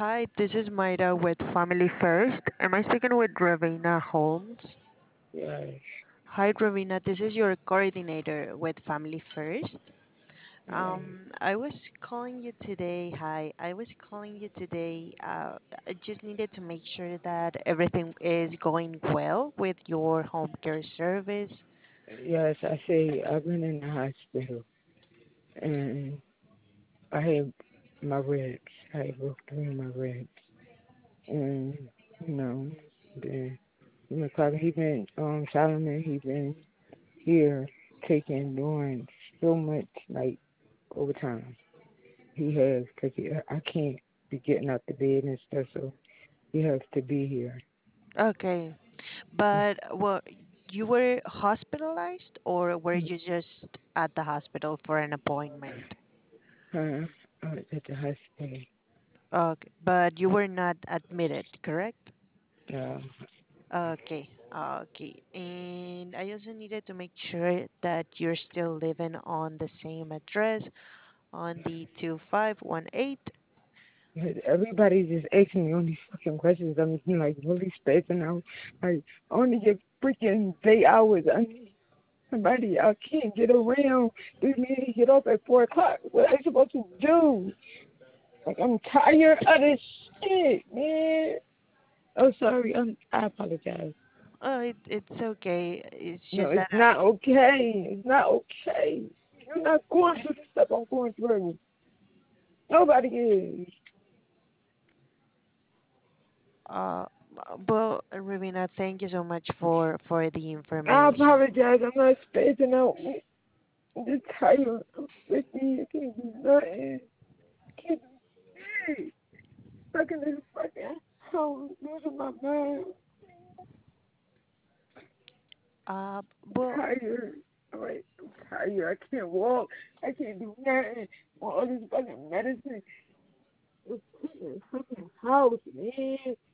Hi, this is Mayra with Family First. Am I speaking with Ravina Holmes? Yes, Hi, Ravina. This is your coordinator with Family First. yes, I was calling you today. Hi, I was calling you today. I just needed to make sure that everything is going well with your home care service. yes. I say I've been in the hospital and I had my ribs. I broke three of my ribs, and you know, the McCarthy, he been Solomon. He been here taking doing so much like overtime. He has because I can't be getting out the bed and stuff, so he has to be here. Okay, but well, you were hospitalized or were you just at the hospital for an appointment? Uh, at the hospital. Okay, but you were not admitted, correct? Uh, Okay, okay. And I also needed to make sure that you're still living on the same address on the 2518. Everybody just asking me all these fucking questions. I'm like really spacing out. Like I only get freaking day hours. I need somebody. I can't get around. This man get up at 4 o'clock. What am I supposed to do? Like I'm tired of this shit, man. Oh, sorry. I apologize. Oh, it's okay. It's No, just it's that not okay. It's not okay. You're not going through the stuff I'm going through. Nobody is. uh well, Ravina, thank you so much for the I information. apologize. I'm not spacing out. I'm just tired. I'm 50. I can't do nothing. I can't do shit. Stuck in this fucking house, losing my mind. Uh I'm well, tired. Alright, I'm tired. I can't walk. I can't do nothing. All this fucking medicine. This fucking house, man.